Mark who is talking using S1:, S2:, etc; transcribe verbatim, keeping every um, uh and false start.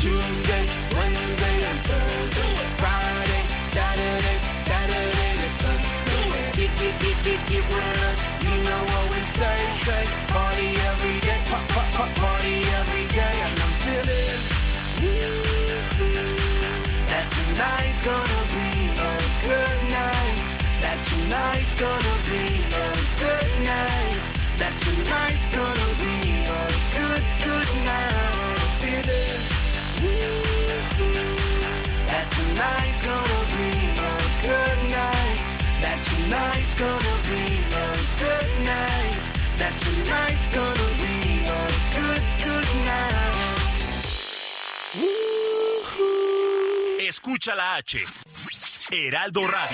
S1: Tuesday, Wednesday, and Thursday, Friday, Saturday, Saturday to Sunday. Get, get, get, get, get with us. You know what we say, say. Party every day, pop, pop, pop, party every day. And I'm feeling that tonight's gonna be a good night. That tonight's gonna be a good night. That tonight's gonna be a good, good night. I'm feeling that tonight's gonna be a good night. That tonight's gonna be a good night. That tonight's gonna be a good, good night.
S2: Escucha la H. Heraldo Radio.